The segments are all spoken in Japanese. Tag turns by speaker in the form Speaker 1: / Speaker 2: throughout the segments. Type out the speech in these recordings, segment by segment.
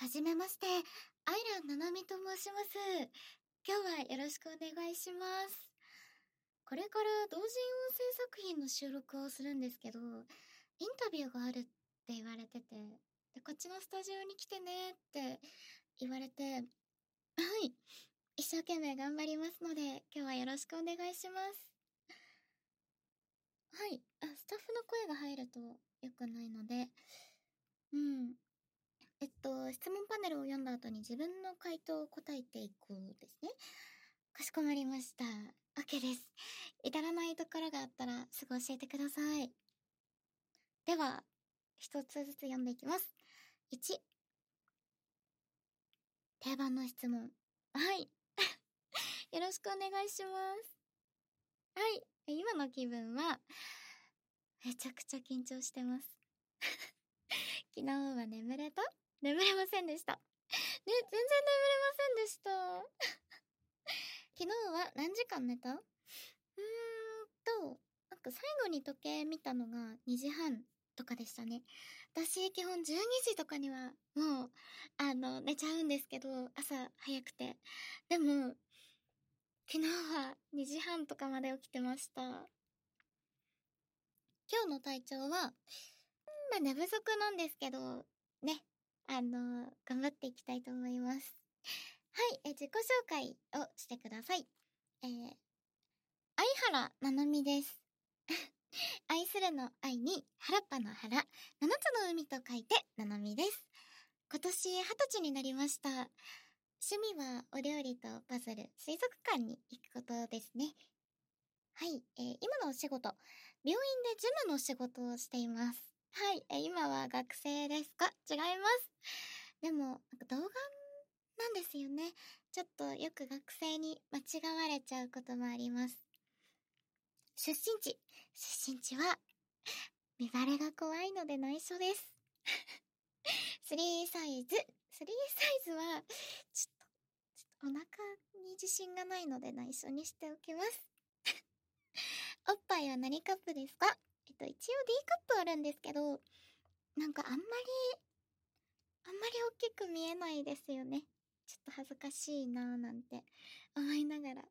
Speaker 1: はじめまして、アイラななみと申します。今日はよろしくお願いします。これから同人音声作品の収録をするんですけど、インタビューがあるって言われてて、で、こっちのスタジオに来てねって言われて、はい、一生懸命頑張りますので、今日はよろしくお願いします。はい、スタッフの声が入ると良くないので、質問パネルを読んだ後に自分の回答を答えていくですね。かしこまりました。OK です。至らないところがあったらすぐ教えてください。では、一つずつ読んでいきます。1、定番の質問。はい。よろしくお願いします。はい。今の気分は、めちゃくちゃ緊張してます。昨日は眠れれませんでした。ね、全然眠れませんでした。昨日は何時間寝た？なんか最後に時計見たのが2時半とかでしたね。私基本12時とかにはもう、寝ちゃうんですけど、朝早くて。でも、昨日は2時半とかまで起きてました。今日の体調は、寝不足なんですけど、ね、頑張っていきたいと思います。はい、自己紹介をしてください。相原ななみです。愛するの愛に原っぱの原、七つの海と書いてななみです。今年20歳になりました。趣味はお料理とパズル、水族館に行くことですね。はい、今のお仕事、病院で事務の仕事をしています。はい、今は学生ですか？違います。でも、童顔なんですよね。ちょっとよく学生に間違われちゃうこともあります。出身地は、見バレが怖いので内緒です。3サイズは、ちょっとお腹に自信がないので内緒にしておきます。おっぱいは何カップですか？一応 D カップあるんですけど、なんかあんまり大きく見えないですよね。ちょっと恥ずかしいなーなんて思いながら。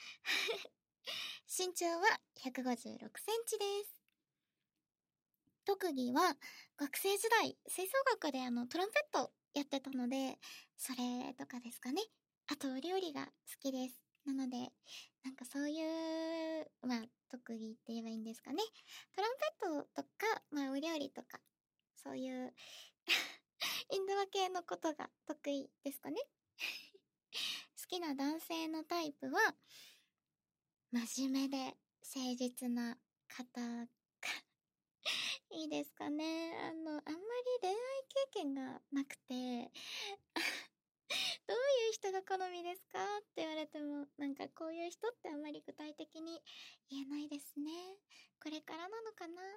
Speaker 1: 身長は156センチです。特技は学生時代吹奏楽でトランペットやってたので、それとかですかね。あとお料理が好きです。なのでなんかそういう特技って言えばいいんですかね。トランペットとかお料理とかそういうインドア系のことが得意ですかね。好きな男性のタイプは真面目で誠実な方がいいですかね。あんまり恋愛経験がなくてどういう人が好みですかって言われても、なんかこういう人ってあんまり具体的に言えないですね。これからなのかな。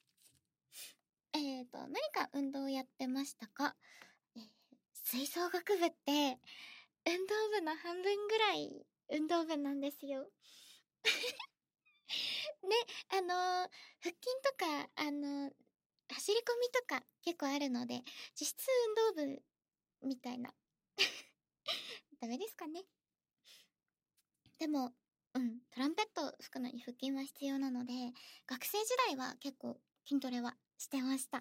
Speaker 1: 何か運動やってましたか？吹奏楽部って運動部の半分ぐらい運動部なんですよ。ね、腹筋とか、走り込みとか結構あるので、実質運動部みたいな。ダメですかね。でも、トランペット吹くのに腹筋は必要なので、学生時代は結構筋トレはしてました。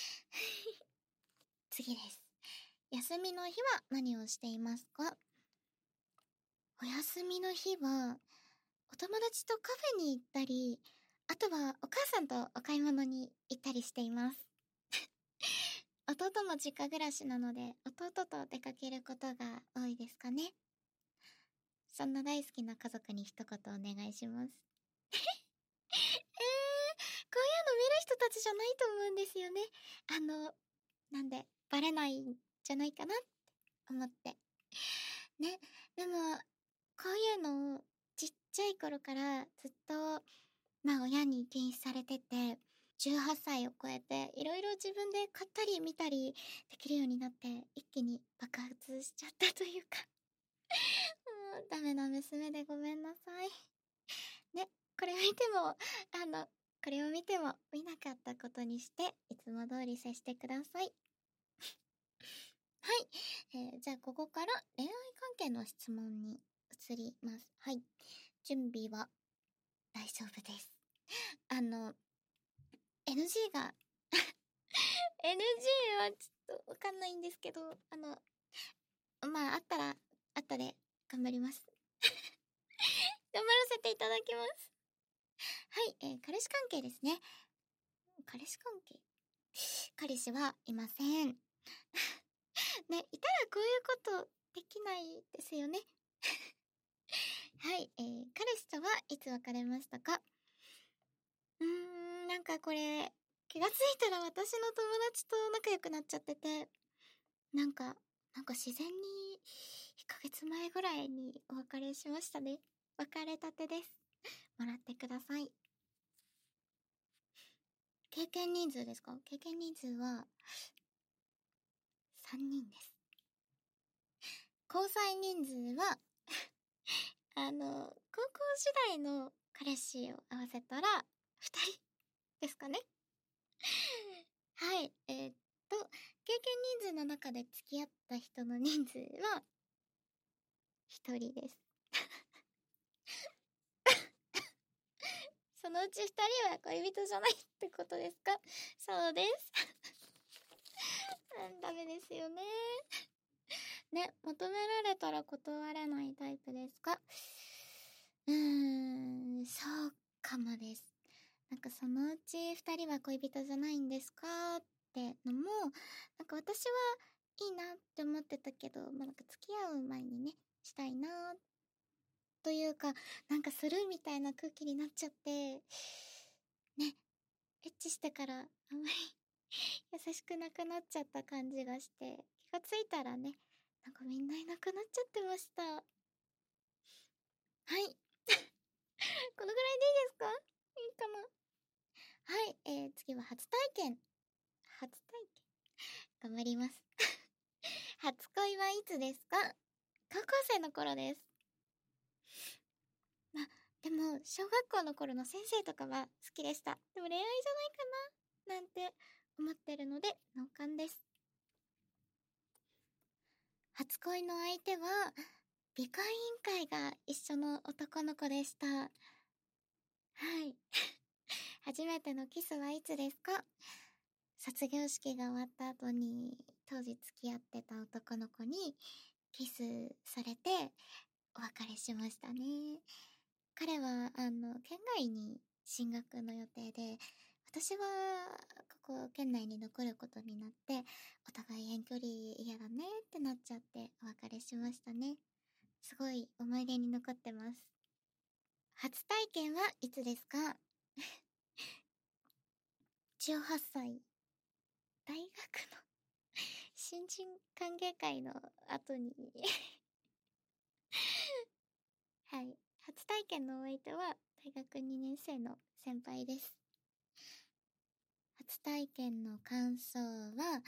Speaker 1: 次です。休みの日は何をしていますか？お休みの日は、お友達とカフェに行ったり、あとはお母さんとお買い物に行ったりしています。弟も実家暮らしなので、弟と出かけることが多いですかね。そんな大好きな家族に一言お願いします。こういうの見る人たちじゃないと思うんですよね。なんで、バレないんじゃないかなって思って。ね、でも、こういうのをちっちゃい頃からずっと、親に禁止されてて、18歳を超えていろいろ自分で買ったり見たりできるようになって、一気に爆発しちゃったというかダメな娘でごめんなさい。ね、これを見ても、これを見ても見なかったことにして、いつも通り接してください。 はい。じゃあここから恋愛関係の質問に移ります。はい。準備は大丈夫です。NG がNG はちょっとわかんないんですけど、まあ、あったら、後で頑張ります。頑張らせていただきます。はい、彼氏関係ですね。彼氏関係彼氏はいません。ね、いたらこういうことできないですよね。はい、彼氏とはいつ別れましたか？なんかこれ、気がついたら私の友達と仲良くなっちゃってて、なんか自然に1ヶ月前ぐらいにお別れしましたね。別れたてです。もらってください。経験人数ですか？経験人数は3人です。交際人数は高校時代の彼氏を合わせたら2人ですかね。はい。経験人数の中で付き合った人の人数は1人です。そのうち2人は恋人じゃないってことですか？そうです。ダメですよね。ね、求められたら断れないタイプですか？そうかもです。なんかそのうち2人は恋人じゃないんですかってのも、なんか私はいいなって思ってたけど、まあ、なんか付き合う前にね、したいなというか、なんかするみたいな空気になっちゃって、ね、エッチしてからあんまり優しくなくなっちゃった感じがして、気がついたらね、なんかみんないなくなっちゃってました。はい。このぐらいでいいですか？いいかな？はい、次は初体験。初体験頑張ります。初恋はいつですか？高校生の頃です。まあ、でも、小学校の頃の先生とかは好きでした。でも恋愛じゃないかななんて思ってるので、同感です。初恋の相手は、美化委員会が一緒の男の子でした。はい。初めてのキスはいつですか？卒業式が終わった後に、当時付き合ってた男の子にキスされてお別れしましたね。彼は、県外に進学の予定で、私は、ここ県内に残ることになって、お互い遠距離嫌だねってなっちゃってお別れしましたね。すごい思い出に残ってます。初体験はいつですか？18歳。大学の新人歓迎会の後にはい。初体験のお相手は大学2年生の先輩です。初体験の感想は、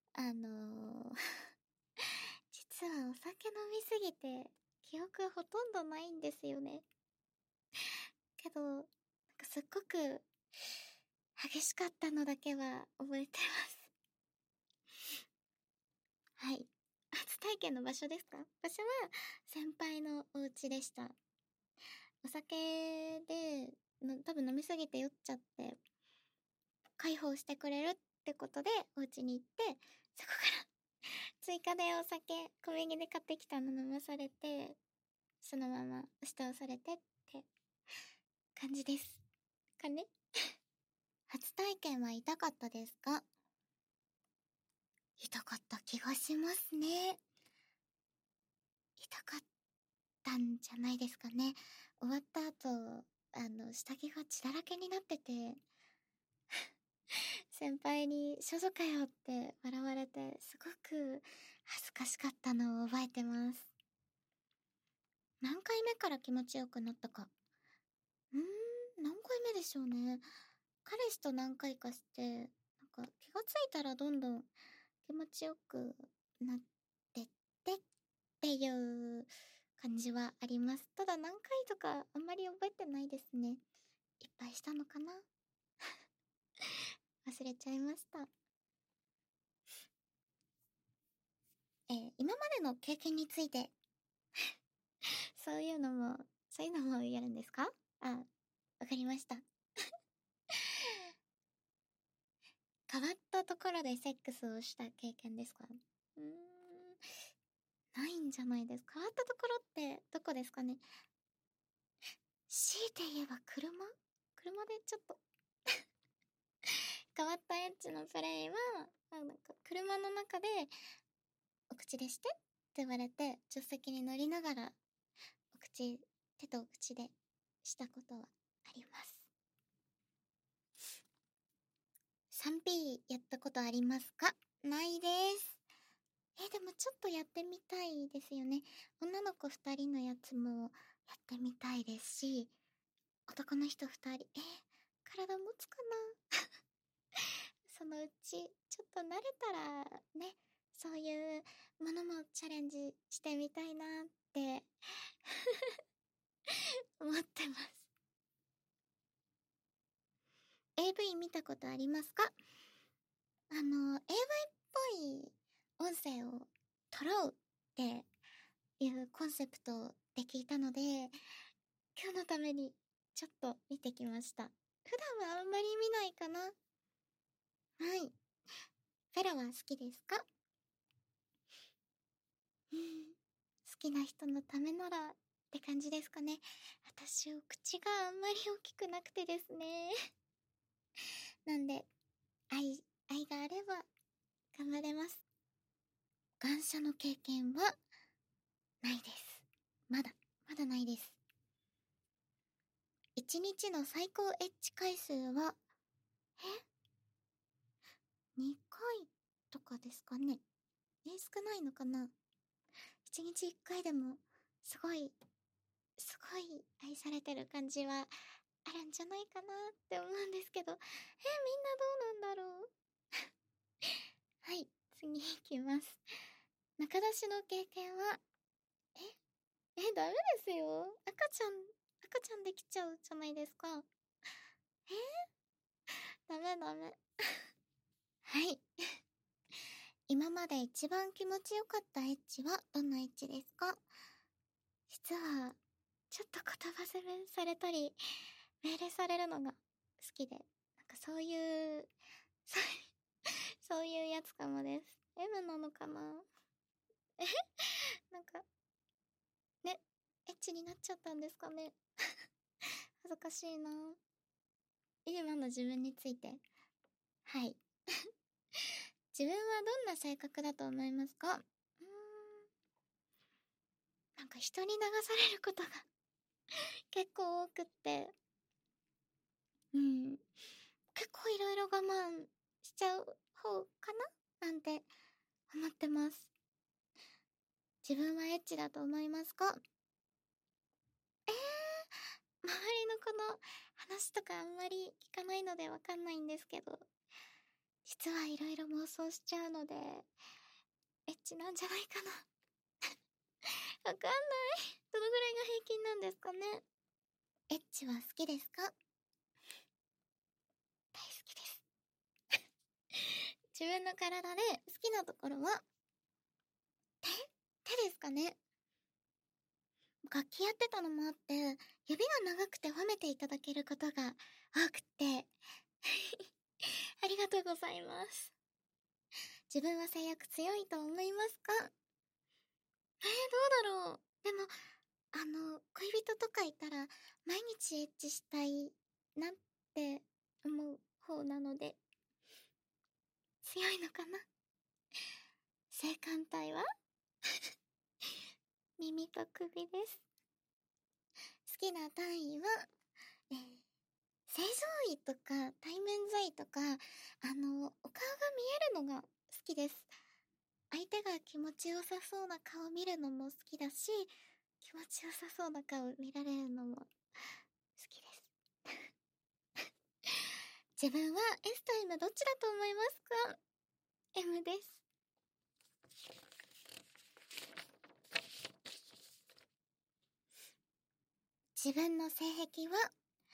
Speaker 1: 実はお酒飲みすぎて記憶ほとんどないんですよね。けど、なんかすっごく激しかったのだけは覚えてます。はい。初体験の場所ですか？場所は先輩のお家でした。お酒で多分飲みすぎて酔っちゃって解放してくれるってことでお家に行って、そこから追加でお酒コンビニで買ってきたの飲まされて、そのまま押し倒されてって感じですかね。初体験は痛かったですか？痛かった気がしますね。痛かったんじゃないですかね。終わった後、下着が血だらけになってて、先輩に少女かよって笑われて、すごく恥ずかしかったのを覚えてます。何回目から気持ちよくなったか。何回目でしょうね。彼氏と何回かして、なんか気がついたらどんどん気持ちよくなってってっていう感じはあります。ただ何回とかあんまり覚えてないですね。いっぱいしたのかな忘れちゃいました。 今までの経験についてそういうのもやるんですか？あ、わかりました。変わったところでセックスをした経験ですか？ないんじゃないですか？変わったところってどこですかね？強いて言えば車でちょっと変わったエッチのプレイは、なんか車の中でお口でしてって言われて、助手席に乗りながら手とお口でしたことはあります。3P やったことありますか？ないです。でもちょっとやってみたいですよね。女の子2人のやつもやってみたいですし、男の人2人、体持つかなそのうち、ちょっと慣れたらね、そういうものもチャレンジしてみたいなって思ってます。AV 見たことありますか？AV っぽい音声を撮ろうっていうコンセプトで聞いたので、今日のためにちょっと見てきました。普段はあんまり見ないかな。はい。フェラは好きですか？好きな人のためならって感じですかね。私、お口があんまり大きくなくてですね。なんで、愛があれば頑張れます。感謝の経験はないです。まだないです。1日の最高エッチ回数は、2回とかですかね。少ないのかな。1日1回でも、すごい愛されてる感じはあるんじゃないかなって思うんですけど、みんなどうなんだろう。はい、次行きます。中出しの経験は、ダメですよ。赤ちゃんできちゃうじゃないですか。ダメ。はい。今まで一番気持ちよかったエッチはどんなエッチですか？実は、ちょっと言葉攻めされたり、命令されるのが好きで、なんかそういうやつかもです。M なのかな？なんか、ね、エッチになっちゃったんですかね。恥ずかしいな。今の自分について。はい。自分はどんな性格だと思いますか？なんか人に流されることが結構多くって、結構いろいろ我慢しちゃう方かななんて思ってます。自分はエッチだと思いますか？周りの子の話とかあんまり聞かないのでわかんないんですけど、実はいろいろ妄想しちゃうので、エッチなんじゃないかな。わかんない。どのぐらいが平均なんですかね。エッチは好きですか？大好きです。自分の体で好きなところは、手ですかね。楽器やってたのもあって、指が長くて褒めていただけることが多くてありがとうございます。自分は性欲強いと思いますか？どうだろう。でも、恋人とかいたら、毎日エッチしたいなって思う方なので、強いのかな。性感帯は耳と首です。好きな単位は、正常位とか対面座位とか、お顔が見えるのが好きです。相手が気持ちよさそうな顔見るのも好きだし、気持ちよさそうな顔見られるのも好きです。自分は S と M どっちだと思いますか？ M です。自分の性癖は、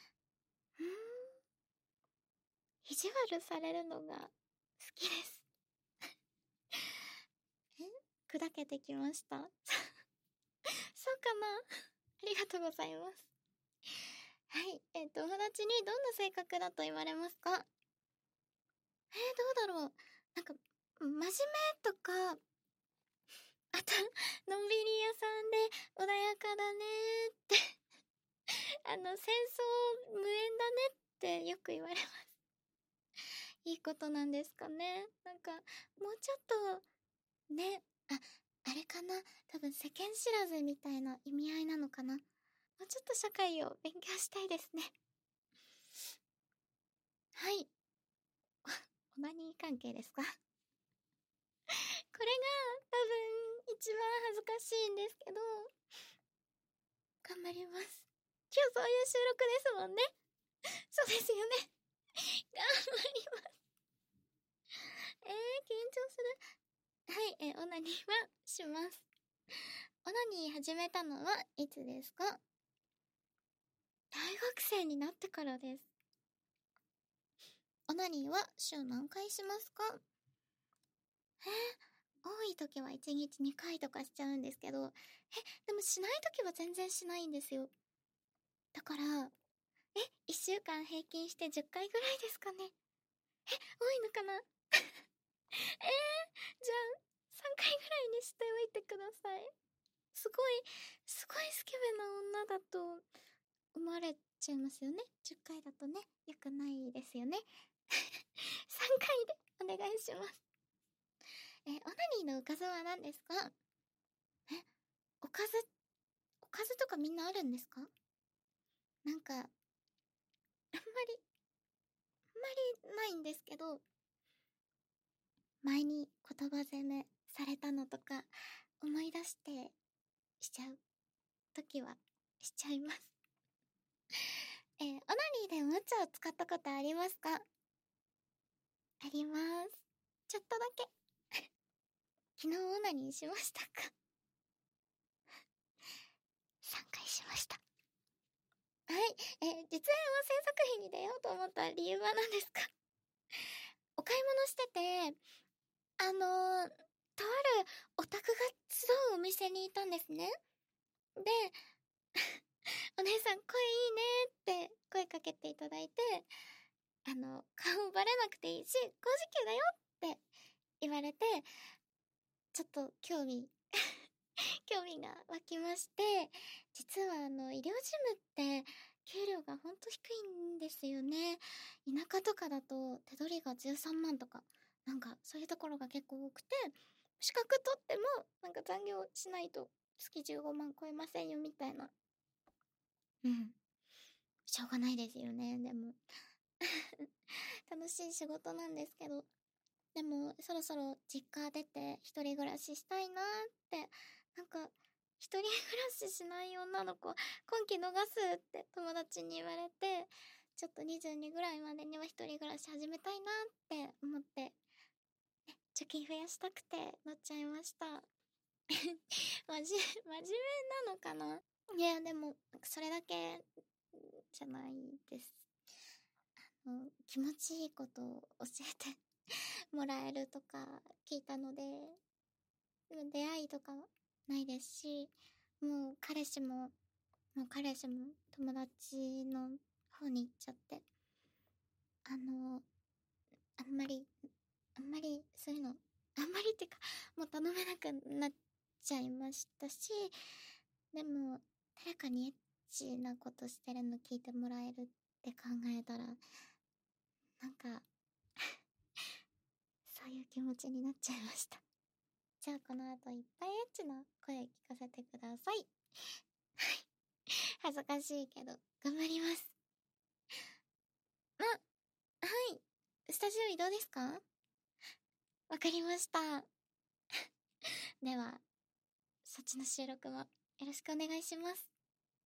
Speaker 1: 意地悪されるのが好きです。 砕けてきました。そうかな。ありがとうございます。はい。友達にどんな性格だと言われますか？どうだろう。なんか、真面目とか、あと、のんびり屋さんで穏やかだねーって戦争無縁だねってよく言われます。いいことなんですかね。なんか、もうちょっと、ね、あれかな。多分世間知らずみたいな意味合いなのかな。もうちょっと社会を勉強したいですね。はい。オナニー関係ですか？これが多分一番恥ずかしいんですけど、頑張ります。今日そういう収録ですもんね。そうですよね。頑張ります。緊張する。はい、オナニーはします。オナニー始めたのはいつですか？大学生になってからです。オナニーは週何回しますか？多い時は1日2回とかしちゃうんですけど、でもしない時は全然しないんですよ。だから、1週間平均して10回ぐらいですかね。多いのかな？じゃあ、3回ぐらいにしておいてください。すごいスケベな女だと思われちゃいますよね。10回だとね、良くないですよね。3回でお願いします。オナニーのおかずは何ですか？おかずとかみんなあるんですか？なんか、あんまりないんですけど、前に言葉責めされたのとか思い出してしちゃう時はしちゃいます。オナニーでおもちゃを使ったことありますか？あります。ちょっとだけ。昨日オナニーしましたか？3回しました。はい。実演は制作費に出ようと思った理由は何ですか？お買い物してて、とあるオタクが集うお店にいたんですね。で、お姉さん声いいねって声かけていただいて、顔バレなくていいし、高時給だよって言われて、ちょっと興味が湧きまして、実は医療事務って給料がほんと低いんですよね。田舎とかだと手取りが13万とか、なんかそういうところが結構多くて、資格取ってもなんか残業しないと月15万超えませんよみたいな。しょうがないですよね、でも。楽しい仕事なんですけど。でも、そろそろ実家出て一人暮らししたいなーって、なんか、一人暮らししない女の子、今期逃すって友達に言われて、ちょっと22ぐらいまでには一人暮らし始めたいなって思って、貯金増やしたくて乗っちゃいました。真面目なのかな？いや、でも、それだけじゃないです。気持ちいいことを教えてもらえるとか聞いたので、出会いとかないですし、もう彼氏も友達の方に行っちゃって、あんまりそういうの、あんまりってか、もう頼めなくなっちゃいましたし、でも、誰かにエッチなことしてるの聞いてもらえるって考えたら、なんか、そういう気持ちになっちゃいました。じゃあこの後いっぱいエッチな声聞かせてください。恥ずかしいけど、頑張ります。はい。スタジオ移動ですか？わかりました。では、そっちの収録もよろしくお願いします。